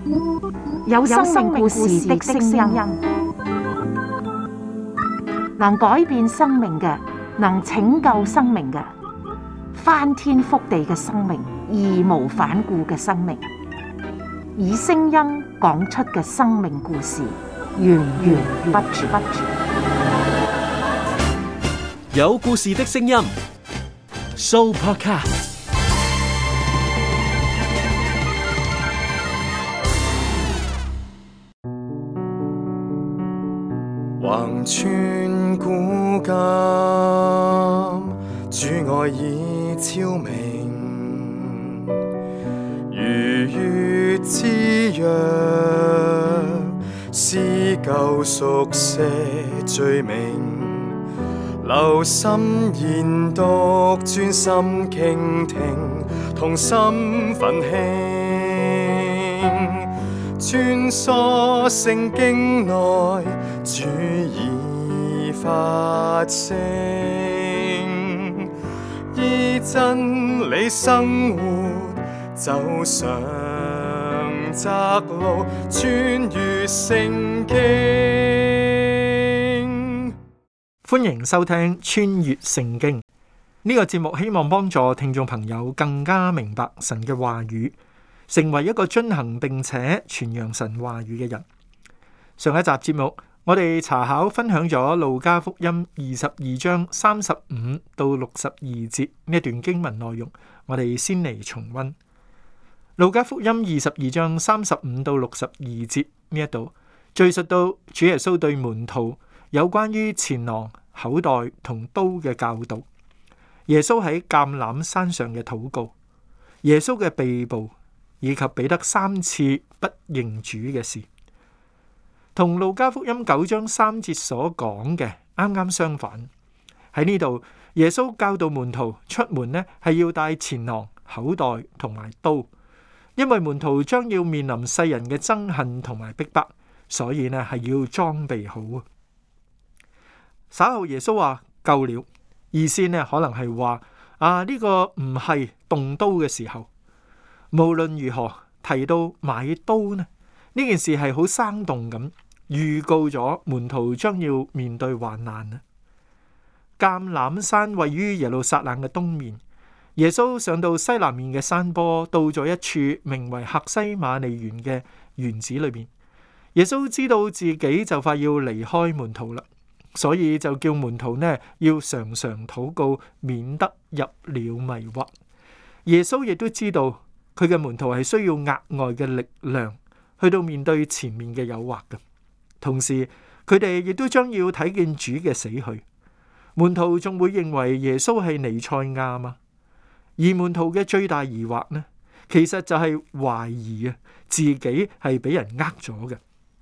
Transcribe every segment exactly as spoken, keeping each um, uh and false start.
有生命故事的聲音，能改變生命嘅，能拯救生命嘅，翻天覆地嘅生命，義無反顧嘅生命，以聲音講出嘅生命故事，源源不絕。 有故事的聲音 ，Sooo Podcast。 橫穿古今，主愛已超明，如月之約，撕舊熟寫罪名，留心研讀，專心傾聽，同心奮興，穿梭聖經內，主已發聲，依真理生活，走上窄路，穿越聖經。 歡迎收聽穿越聖經呢個節目，希望幫助聽眾朋友更加明白神嘅話語，成為一個遵行並且傳揚神話語嘅人。上一集節目，我哋查考分享咗路加福音二十二章三十五到六十二節呢一段經文內容，我哋先嚟重溫路加福音二十二章三十五到六十二節呢一度，敘述到主耶穌對門徒有關於錢囊、口袋同刀嘅教導，耶穌喺橄欖山上嘅禱告，耶穌嘅被捕，以及彼得三次不認主嘅事，同路加福音九章三節所講嘅啱啱相反。喺呢度，耶穌教導門徒出門呢係要帶錢囊、口袋同埋刀，因為門徒將要面臨世人嘅憎恨同埋逼迫，所以呢係要裝備好。稍後耶穌話夠了，意思呢可能係話啊呢個唔係動刀嘅時候。無論如何，提到買刀呢，呢件事係好生動咁預告咗門徒將要面對患難啊。橄欖山位於耶路撒冷嘅東面，耶穌上到西南面嘅山坡，到咗一處名為客西馬尼園嘅園子裏面。耶穌知道自己就快要離開門徒啦，所以就叫門徒呢要常常禱告，免得入了迷惑。耶穌亦都知道佢嘅門徒係需要額外嘅力量去到面對前面嘅誘惑嘅，同時佢哋亦都將要睇見主嘅死去。門徒仲會認為耶穌係彌賽亞嗎？而門徒嘅最大疑惑呢，其實就係懷疑啊自己係俾人呃咗嘅。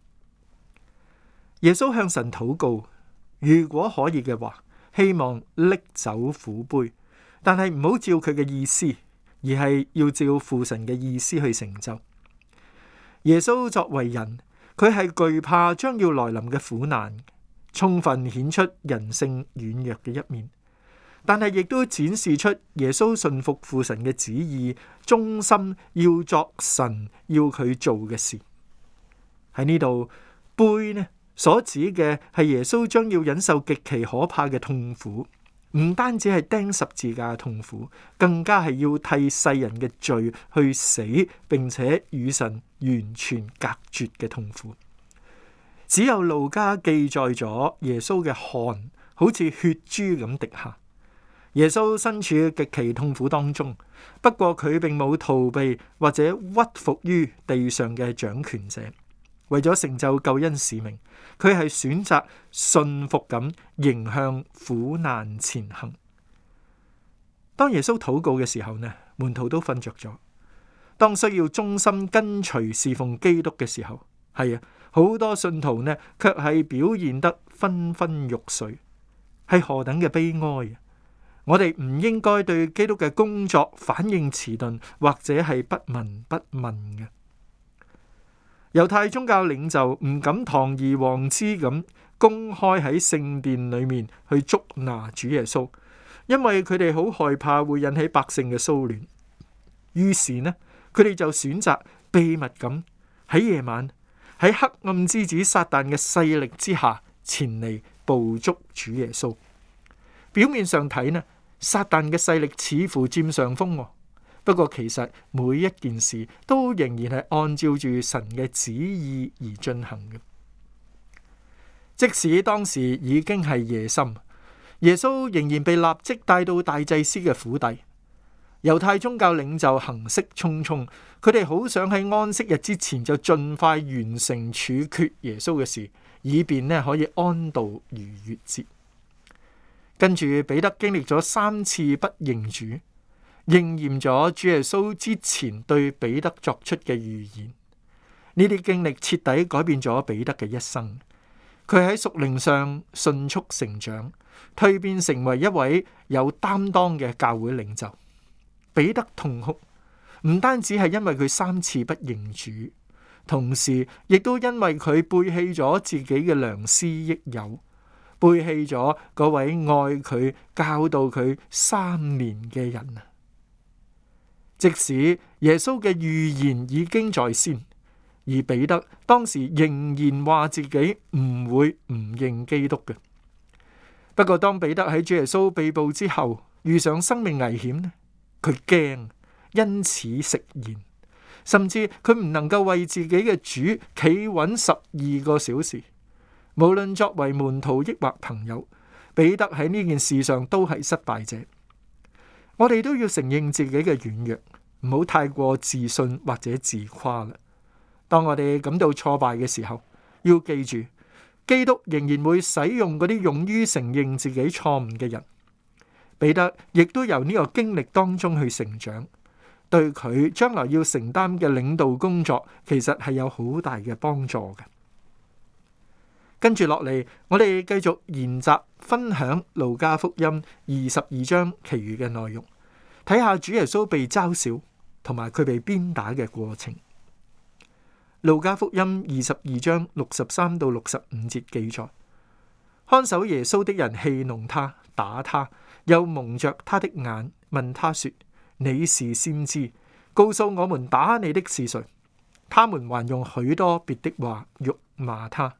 耶穌向神禱告，如果可以嘅話，希望拎走苦杯，但係唔好照佢嘅意思，而係要照父神嘅意思去成就。耶穌作為人，佢係懼怕將要來臨嘅苦難，充分顯出人性軟弱嘅一面，但係亦都展示出耶穌信服父神嘅旨意，忠心要作神要佢做嘅事。喺呢度，杯呢所指嘅係耶穌將要忍受極其可怕嘅痛苦。唔單止係釘十字架嘅痛苦，更加係要替世人嘅罪去死，並且與神完全隔絕嘅痛苦。只有路加記載咗耶穌嘅汗好似血珠咁滴下。耶穌身處極其痛苦當中，不過佢並冇逃避或者屈服於地上嘅掌權者。為咗成就救恩使命，佢係選擇信服咁迎向苦難前行。當耶穌禱告嘅時候呢，門徒都瞓着咗。當需要忠心跟隨侍奉基督嘅時候，係啊，好多信徒呢卻係表現得昏昏欲睡，係何等嘅悲哀啊！我哋唔應該對基督嘅工作反應遲鈍，或者係不聞不問嘅。猶太宗教領袖唔敢堂而皇之咁公開喺聖殿裏面去捉拿主耶穌，因為佢哋好害怕會引起百姓嘅騷亂。於是呢，佢哋就選擇秘密咁喺夜晚，喺黑暗之子撒旦嘅勢力之下前嚟捕捉主耶穌。表面上睇呢，撒旦嘅勢力似乎佔上風，不過其實每一件事都仍然係按照住神嘅旨意而進行嘅。即使當時已經係夜深，耶穌仍然被立即帶到大祭司嘅府邸。猶太宗教領袖行色匆匆，佢哋好想喺安息日之前就盡快完成處決耶穌嘅事，以便呢可以安度逾越節。跟住彼得經歷咗三次不認主，應驗咗主耶穌之前對彼得作出嘅預言。呢啲經歷徹底改變咗彼得嘅一生。佢喺屬靈上迅速成長，蛻變成為一位有擔當嘅教會領袖。彼得痛哭，唔單止係因為佢三次不認主，同時亦都因為佢背棄咗自己嘅良師益友，背棄咗嗰位愛佢、教導佢三年嘅人啊！即使耶穌嘅預言已經在先，而彼得當時仍然話自己唔會唔認基督嘅。不過當彼得喺主耶穌被捕之後，遇上生命危險呢，佢驚，因此食言，甚至佢唔能夠為自己嘅主企穩十二個小時。無論作為門徒抑或朋友，彼得喺呢件事上都係失敗者。我哋都要承認自己嘅軟弱，唔好太過自信或者自誇啦。當我哋感到挫敗嘅時候，要記住，基督仍然會使用嗰啲勇於承認自己錯誤嘅人。彼得亦都由呢個經歷當中去成長，對佢將來要承擔嘅領導工作，其實係有好大嘅幫助嘅。跟住落嚟，我哋繼續研習分享路加福音二十二章其餘嘅內容，睇下主耶穌被嘲笑同埋佢被鞭打嘅過程。路加福音二十二章六十三到六十五節記載，看守耶穌的人戲弄他，打他，又蒙着他的眼，問他說：你是先知，告訴我們打你的是誰？他們還用許多別的話辱罵他。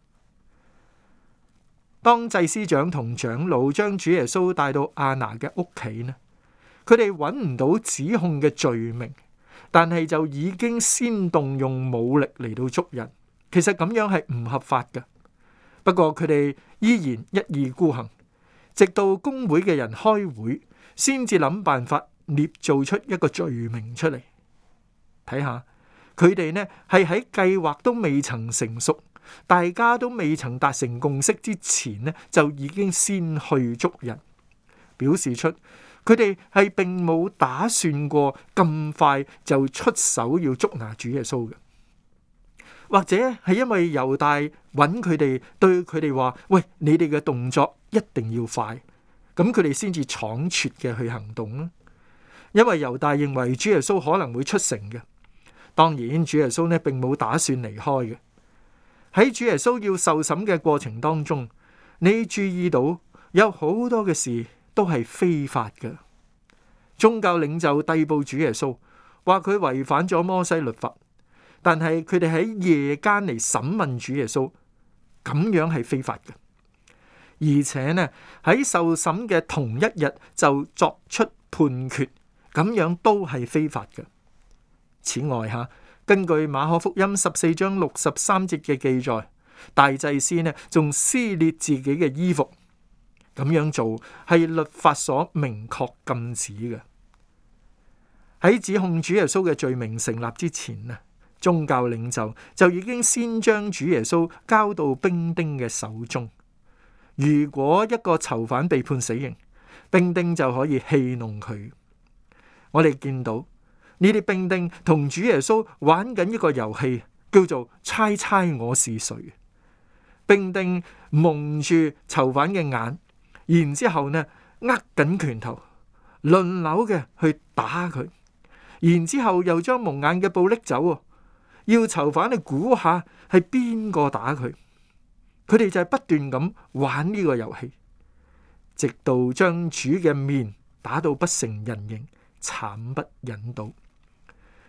當祭司長同長老將主耶穌帶到亞拿嘅屋企呢，佢哋揾唔到指控嘅罪名，但係就已經先動用武力嚟到捉人。其實咁樣係唔合法嘅。不過佢哋依然一意孤行，直到公會嘅人開會，先至諗辦法捏造出一個罪名出嚟。睇下佢哋呢係喺計劃都未曾成熟，大家都未曾達成共識之前呢，就已經先去捉人，表示出佢哋係並冇打算過咁快就出手要捉拿主耶穌嘅。或者係因為猶大揾佢哋，對佢哋話：喂，你哋嘅動作一定要快，咁佢哋先至倉促嘅去行動啦。因為猶大認為主耶穌可能會出城嘅，當然主耶穌呢並冇打算離開嘅。喺主耶穌要受審嘅過程當中，你注意到有好多嘅事都係非法嘅。宗教領袖逮捕主耶穌，話佢違反咗摩西律法，但係佢哋喺夜間嚟審問主耶穌，咁樣係非法嘅。而且呢喺受審嘅同一日就作出判決，咁樣都係非法嘅。此外吓，根據馬可福音十四章六十三節嘅記載，大祭司呢仲撕裂自己嘅衣服，咁樣做係律法所明確禁止嘅。喺指控主耶穌嘅罪名成立之前呢，宗教領袖就已經先將主耶穌交到兵丁嘅手中。如果一個囚犯被判死刑，兵丁就可以戲弄佢。我哋見到呢啲兵丁同主耶穌玩緊一個遊戲，叫做猜猜我是誰。兵丁蒙住囚犯嘅眼，然之後呢握緊拳頭，輪流嘅去打佢，然之後又將蒙眼嘅布拎走，要囚犯去估下係邊個打佢。佢哋就係不斷咁玩呢個遊戲，直到將主嘅面打到不成人形，慘不忍睹。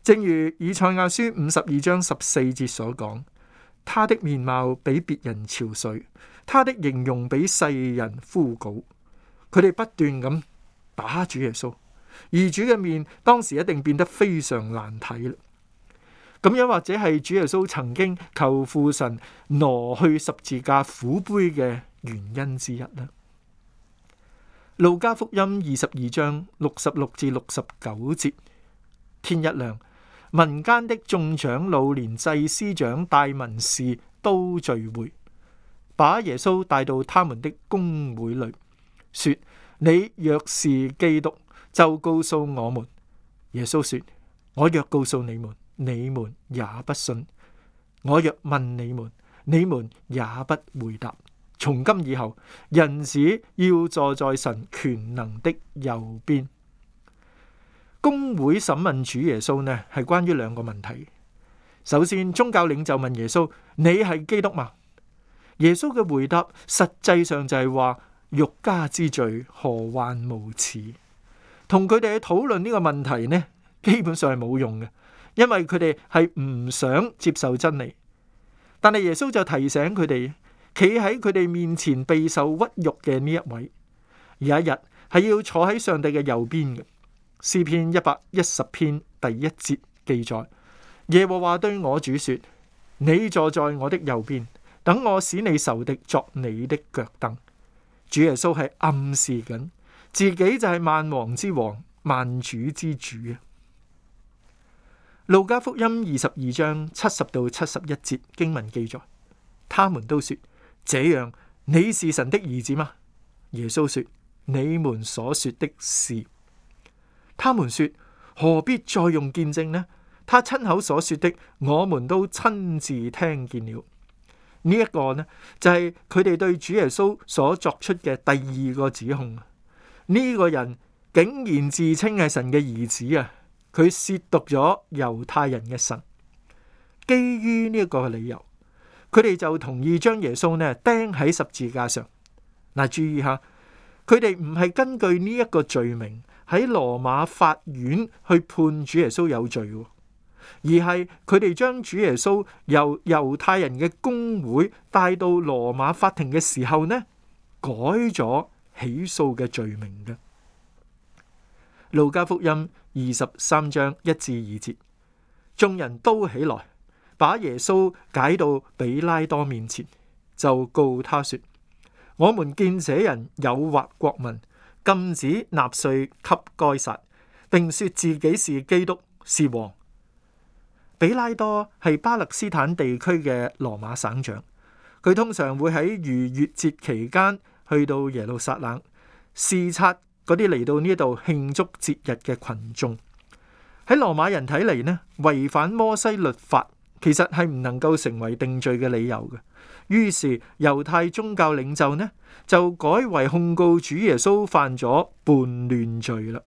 正如以賽亞書五十二章十四節所講，他的面貌比別人憔悴，他的形容比世人枯槁。佢哋不斷咁打主耶穌，而主嘅面當時一定變得非常難睇啦。咁樣或者係主耶穌曾經求父神挪去十字架苦杯嘅原因之一啦。路加福音二十二章六十六至六十九節，天一亮，民間的眾長老連祭司長大文士都聚會，把耶穌帶到他們的公會裏，說：你若是基督，就告訴我們。耶穌說：我若告訴你們，你們也不信；我若問你們，你們也不回答。從今以後，人子要坐在神權能的右邊。公會審問主耶穌呢，係關於兩個問題。首先，宗教領袖問耶穌：你係基督嗎？耶穌嘅回答實際上就係話：欲加之罪，何患無辭？同佢哋去討論呢個問題呢，基本上係冇用嘅，因為佢哋係唔想接受真理。但係耶穌就提醒佢哋，企喺佢哋面前備受屈辱嘅呢一位，有一日係要坐喺上帝嘅右邊嘅。詩篇一百一十篇第一節記載：耶和華對我主說，你坐在我的右邊，等我使你仇敵作你的腳凳。主耶穌係暗示緊自己就係萬王之王、萬主之主啊。路加福音二十二章七十到七十一節經文記載，他們都說：這樣你是神的兒子嗎？耶穌說：你們所說的是。他們說：何必再用見證呢？他親口所說的，我們都親自聽見了。呢、這、一個呢，就係佢哋對主耶穌所作出嘅第二個指控。呢、這個人竟然自稱係神嘅兒子啊！佢褻瀆咗猶太人嘅神。基於呢一個理由，佢哋就同意將耶穌呢釘喺十字架上。嗱，注意下，佢哋唔係根據呢一個罪名喺羅馬法院去判主耶穌有罪，而係佢哋將主耶穌由猶太人嘅公會帶到羅馬法庭嘅時候呢，改咗起訴嘅罪名嘅。路加福音二十三章一至二節，眾人都起來，把耶穌解到比拉多面前，就告他說：我們見這人誘惑國民，禁止納稅給該撒，並說自己是基督，是王。比拉多係巴勒斯坦地區嘅羅馬省長，佢通常會喺逾越節期間去到耶路撒冷視察嗰啲嚟到呢度慶祝節日嘅群眾。喺羅馬人睇嚟呢，違反摩西律法其實係唔能夠成為定罪嘅理由嘅。於是猶太宗教領袖呢就改為控告主耶穌犯咗叛亂罪啦。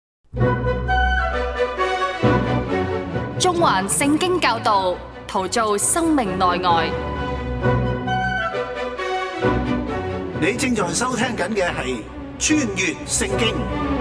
中環聖經教導，陶造生命內外。 你正在收聽緊嘅係穿越聖經。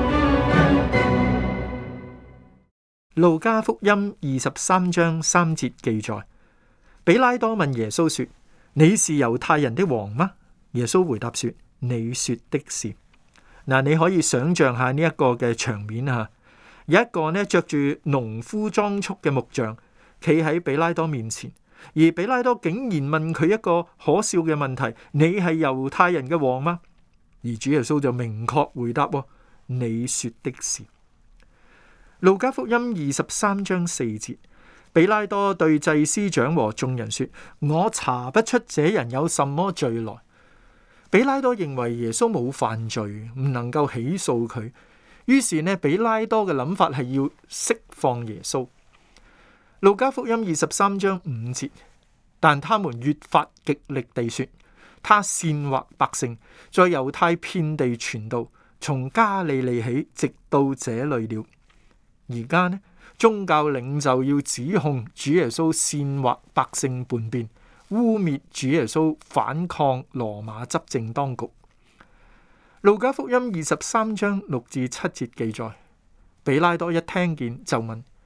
路加福音二十三章三節記載，比拉多問耶穌說：你是猶太人的王嗎？耶穌回答說：你說的是。嗱，你可以想象下呢一個嘅場面啊，有一個呢着住農夫裝束嘅木匠企喺比拉多面前，而比拉多竟然問佢一個可笑嘅問題：你係猶太人嘅王嗎？而主耶穌就明確回答：你說的是。路加福音二十三章四節，比拉多對祭司長和眾人說：我查不出這人有什麼罪來。比拉多認為耶穌冇犯罪，唔能夠起訴佢，於是呢，比拉多嘅諗法係要釋放耶穌。路加福音二十三章五節，但他們越發極力地說，他煽惑百姓，在猶太遍地傳道，從加利利起，直到這裏了。而家呢，宗教領袖要指控主耶穌煽惑百姓叛變，污衊主耶穌反抗羅馬執政當局。路加福音二十三章六至七節記載，比拉多一聽見就問：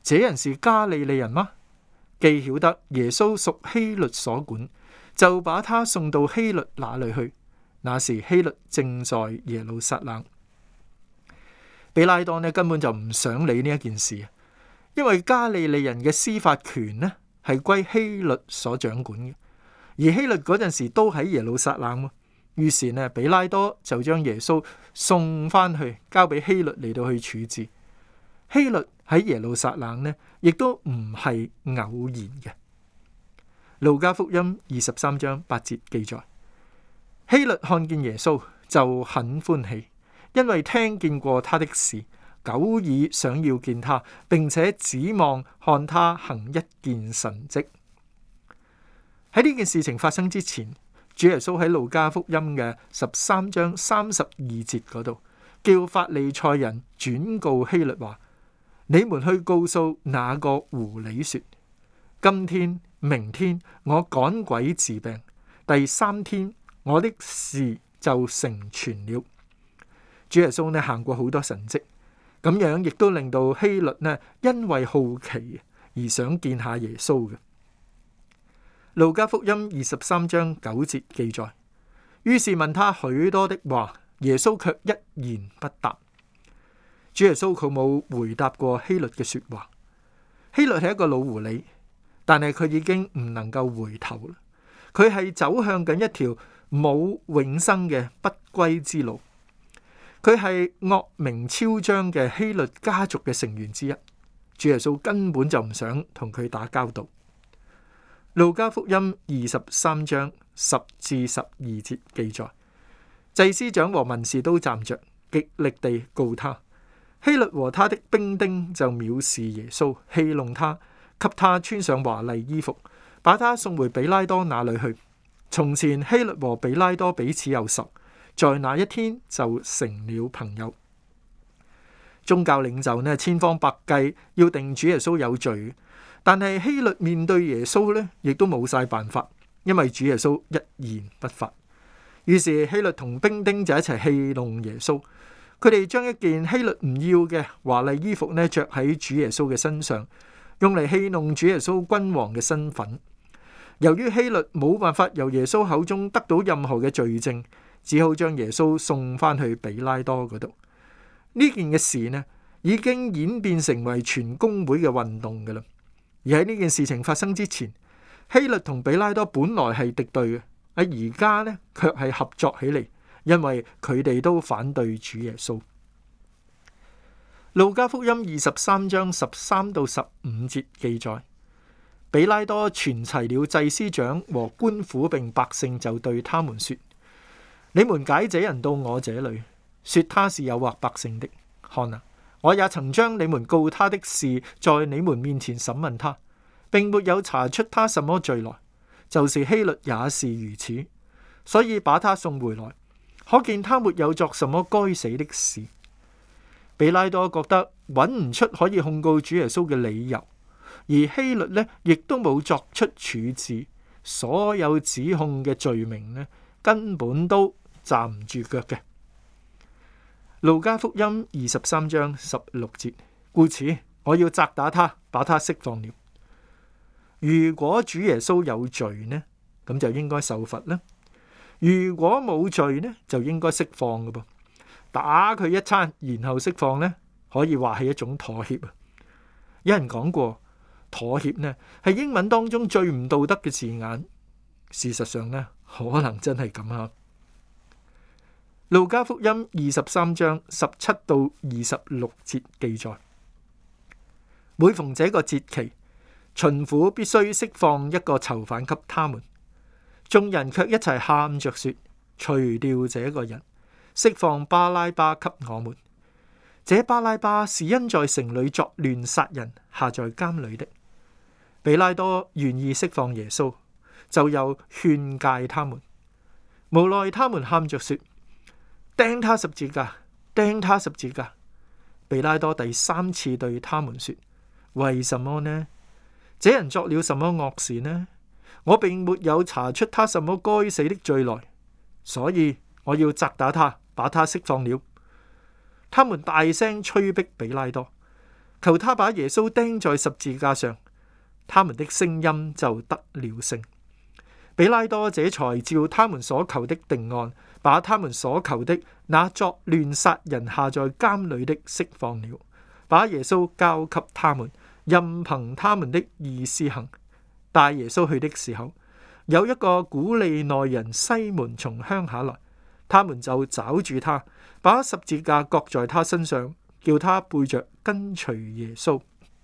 這人是加利利人嗎？既曉得耶穌屬希律所管，就把他送到希律那裏去。那時希律正在耶路撒冷。比拉多呢根本就唔想理呢一件事，因為加利利人嘅司法權呢係歸希律所掌管嘅，而希律嗰陣時都喺耶路撒冷。於是呢，比拉多就將耶穌送翻去，交俾希律嚟到去處置。希律喺耶路撒冷呢，亦都唔係偶然嘅。路加福音二十三章八節記載，希律看見耶穌就很歡喜，因為聽見過他的事，久已想要見他，並且指望看他行一件神蹟。喺呢件事情發生之前，主耶穌喺路加福音嘅十三章三十二節嗰度，叫法利賽人轉告希律話：你們去告訴那個狐狸說，今天、明天我趕鬼治病，第三天我的事就成全了。主耶穌呢行過好多神蹟，咁樣亦都令到希律呢因為好奇而想見下耶穌嘅。路加福音二十三章九節記載，於是問他許多的話，耶穌卻一言不答。主耶穌佢冇回答過希律嘅說話。希律係一個老狐狸，但係佢已經唔能夠回頭啦。佢係走向緊一條冇永生嘅不歸之路。佢係惡名昭彰嘅希律家族嘅成員之一。主耶穌根本就唔想同佢打交道。路加福音二十三章十至十二節記載，祭司長和文士都站着，極力地告他。希律和他的兵丁就藐視耶穌，戲弄他，給他穿上華麗衣服，把他送回比拉多那裏去。從前希律和比拉多彼此有仇，在那一天就成了朋友。宗教領袖呢，千方百計要定主耶穌有罪，但係希律面對耶穌呢，亦都冇晒辦法，因為主耶穌一言不發。於是希律同兵丁就一齊戲弄耶穌，佢哋將一件希律唔要嘅華麗衣服呢着喺主耶穌嘅身上，用嚟戲弄主耶穌君王嘅身份。由於希律冇辦法由耶穌口中得到任何嘅罪證，只好將耶穌送翻去比拉多嗰度。呢件嘅事呢，已經演變成為全公會嘅運動噶啦。而喺呢件事情發生之前，希律同比拉多本來係敵對嘅，喺而家呢卻係合作起嚟，因為佢哋都反對主耶穌。路加福音二十三章十三到十五節記載，比拉多傳齊了祭司長和官府並百姓，就對他們說：你們解這人到我這裏，說他是誘惑百姓的。看啊，我也曾將你們告他的事在你們面前審問他，並沒有查出他什麼罪來，就是希律也是如此，所以把他送回來，可見他沒有作什麼該死的事。比拉多覺得揾唔出可以控告主耶穌嘅理由，而希律呢亦都冇作出處置，所有指控嘅罪名呢根本都站唔住腳嘅。路加福音二十三章十六節，故此我要責打他，把他釋放了。如果主耶穌有罪呢，咁就應該受罰啦；如果冇罪呢，就應該釋放嘅噃。打佢一餐，然後釋放呢，可以話係一種妥協啊。有人講過，妥協呢係英文當中最唔道德嘅字眼。事實上呢，可能真係咁啊。路加福音二十三章十七到二十六節記載，每逢這個節期，巡撫必須釋放一個囚犯給他們，眾人卻一齊喊着說：除掉這個人，釋放巴拉巴給我們。這巴拉巴是因在城裏作亂殺人，下在監裏的。比拉多願意釋放耶穌，就又勸誡他們，無奈他們喊着說：釘他十字架，釘他十字架。比拉多第三次對他們說：為什麼呢？這人作了什麼惡事呢？我並沒有查出他什麼該死的罪來，所以我要責打他，把他釋放了。他們大聲催逼比拉多， 求他把耶穌釘在十字架上，他們的聲音就得了聲。比拉多這才照他們所求的定案，把他們所求的那作亂殺人下在監裏的釋放了，把耶穌交給他們，任憑他們的意思行。帶耶穌去的時候，有一個古利奈人西門從鄉下來，他們就抓住他，把十字架擱在他身上，叫他背着跟隨耶穌。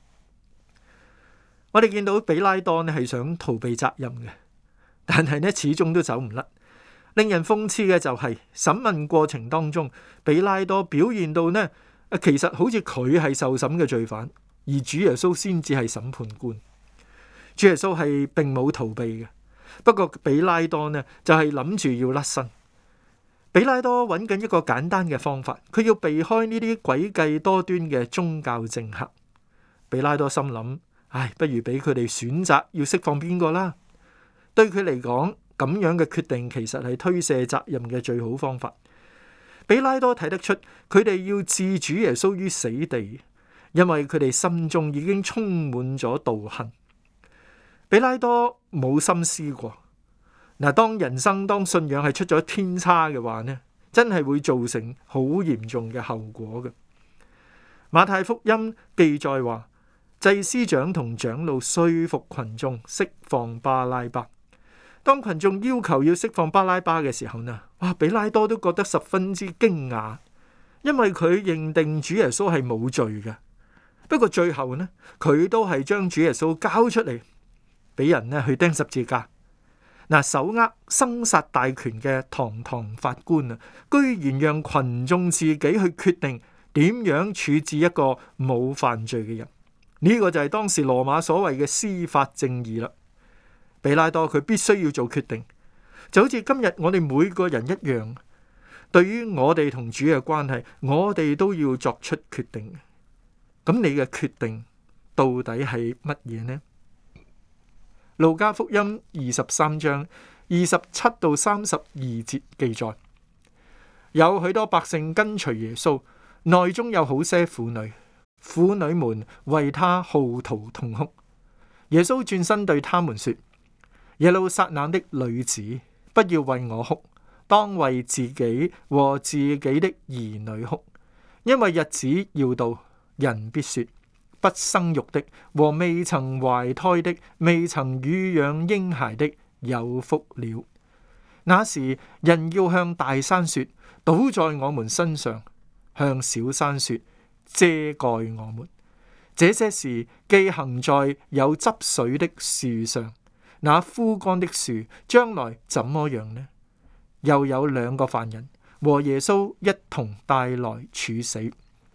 我哋見到比拉多呢係想逃避責任嘅，但係呢始終都走唔甩。令人諷刺嘅就係、是、審問過程當中，比拉多表現到呢，其實好似佢係受審嘅罪犯，而主耶穌先至係審判官。主耶穌係並冇逃避嘅，不過比拉多呢就係諗住要甩身。比拉多揾緊一個簡單嘅方法，佢要避開呢啲詭計多端嘅宗教政客。比拉多心諗，唉，不如俾佢哋選擇要釋放邊個啦。對佢嚟講，咁樣嘅決定其實係推卸責任嘅最好方法。比拉多睇得出佢哋要置主耶穌於死地，因為佢哋心中已經充滿咗妒恨。比拉多冇心思過，嗱，當人生當信仰係出咗天差嘅話呢，真係會造成好嚴重嘅後果嘅。馬太福音記載話，祭司長同長老說服群眾釋放巴拉巴。當群眾要求要釋放巴拉巴嘅時候呢，哇，比拉多都覺得十分之驚訝，因為佢認定主耶穌係冇罪嘅。不過最後呢，佢都係將主耶穌交出嚟，俾人呢去釘十字架。嗱，手握生殺大權嘅堂堂法官啊，居然讓群眾自己去決定點樣處置一個冇犯罪嘅人。呢個就係當時羅馬所謂嘅司法正義啦。比拉多佢必須要做決定，就好似今日我哋每個人一樣，對於我哋同主嘅關係，我哋都要作出決定。咁你嘅決定到底係乜嘢呢？路加福音二十三章二十七到三十二節記載，有許多百姓跟隨耶穌，內中有好些婦女，婦女們為他號啕痛哭。耶穌轉身對他們說：耶路撒冷的女子，不要為我哭，當為自己和自己的兒女哭，因為日子要到，人必說，不生育的和未曾懷胎的、未曾乳養嬰孩的有福了。那時人要向大山說，倒在我們身上，向小山說，遮蓋我們。這些事既行在有汁水的樹上，那枯乾的樹將來怎麼樣呢？又有兩個犯人和耶穌一同帶來處死。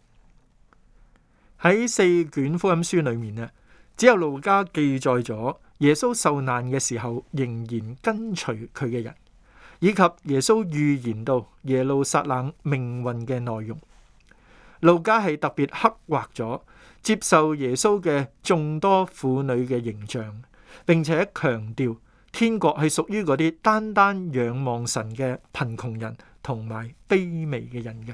喺四卷福音書裏面呢，只有路加記載咗耶穌受難嘅時候仍然跟隨佢嘅人，以及耶穌預言到耶路撒冷命運嘅內容。路加係特別刻畫咗接受耶穌嘅眾多婦女嘅形象，並且強調天國係屬於嗰啲單單仰望神嘅貧窮人同埋卑微嘅人嘅。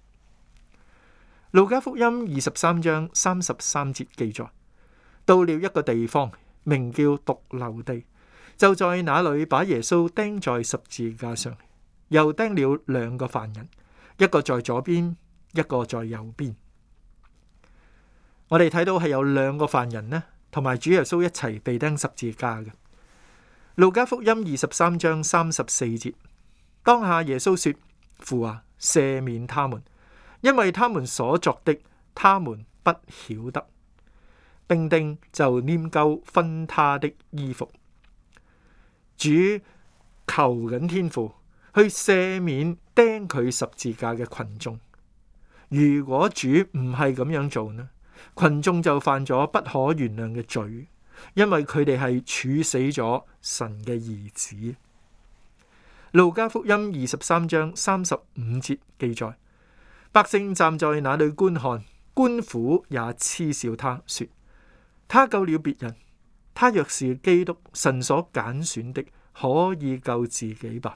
路加福音二十三章三十三節記載，到了一個地方，名叫髑髏地，就在那裏把耶穌釘在十字架上，又釘了兩個犯人，一個在左邊，一個在右邊。我哋睇到係有兩個犯人呢，同埋主耶穌一齊被釘十字架嘅。路加福音二十三章三十四節，當下耶穌說：父啊，赦免他們，因為他們所作的，他們不曉得。兵丁就拈鬮分他的衣服。主求緊天父去赦免釘佢十字架嘅群眾。如果主唔係咁樣做呢，群眾就犯咗不可原諒嘅罪，因為佢哋係處死咗神嘅兒子。路加福音二十三章三十五節記載，百姓站在那裏觀看，官府也嗤笑他，說：他救了別人，他若是基督，神所揀選的，可以救自己吧。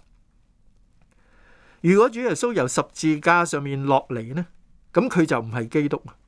如果主耶穌由十字架上面落嚟呢，咁佢就唔係基督。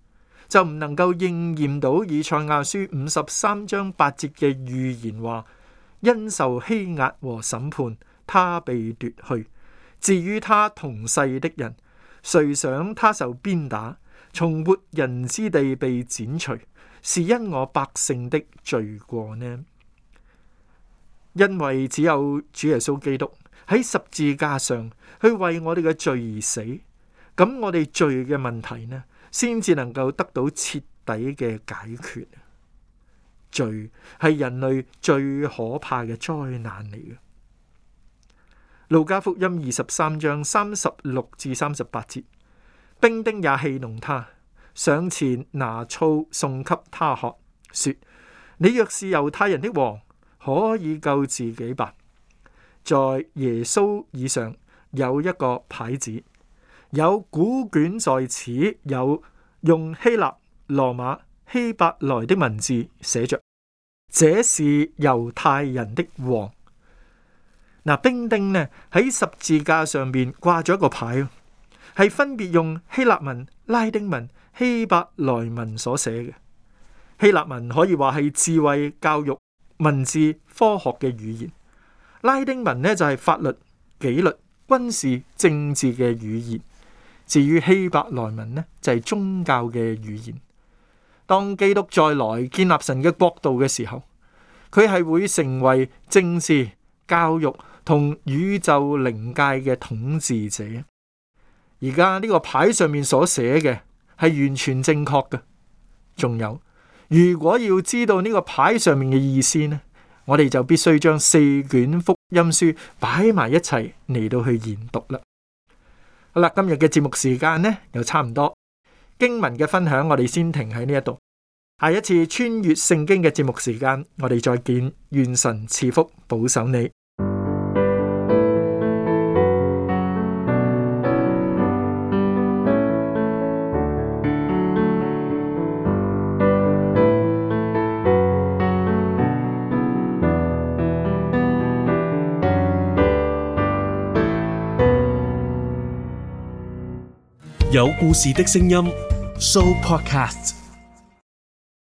就唔能夠應驗到以賽亞書五十三章八節嘅預言話：因受欺壓和審判，他被奪去。至於他同世的人，誰想他受鞭打，從活人之地被剪除，是因我百姓的罪過呢？因為只有主耶穌基督喺十字架上去為我哋嘅罪而死，咁我哋罪嘅問題呢，先至能夠得到徹底嘅解決。罪係人類最可怕嘅災難嚟嘅。路加福音二十三章三十六至三十八節，兵丁也戲弄他，上前拿醋送給他喝，說：你若是猶太人的王，可以救自己吧。在耶穌以上有一個牌子，有古卷在此，有用希臘、羅馬、希伯來的文字寫着：這是猶太人的王。嗱，兵丁呢喺十字架上面掛咗一個牌，係分別用希臘文、拉丁文、希伯來文所寫嘅。希臘文可以話係智慧、教育、文字、科學嘅語言；拉丁文呢就係法律、紀律、軍事、政治嘅語言。至於希伯來文呢，就係宗教嘅語言。當基督再來建立神嘅國度嘅時候，佢係會成為政治、教育同宇宙靈界嘅統治者。而家呢個牌上面所寫嘅係完全正確嘅。仲有，如果要知道呢個牌上面嘅意思呢，我哋就必須將四卷福音書擺埋一齊嚟到去研讀啦。好啦，今日嘅節目時間呢又差唔多，經文嘅分享我哋先停喺呢一度。下一次穿越聖經嘅節目時間，我哋再見。願神賜福保守你。 有故事的聲音 Show Podcast。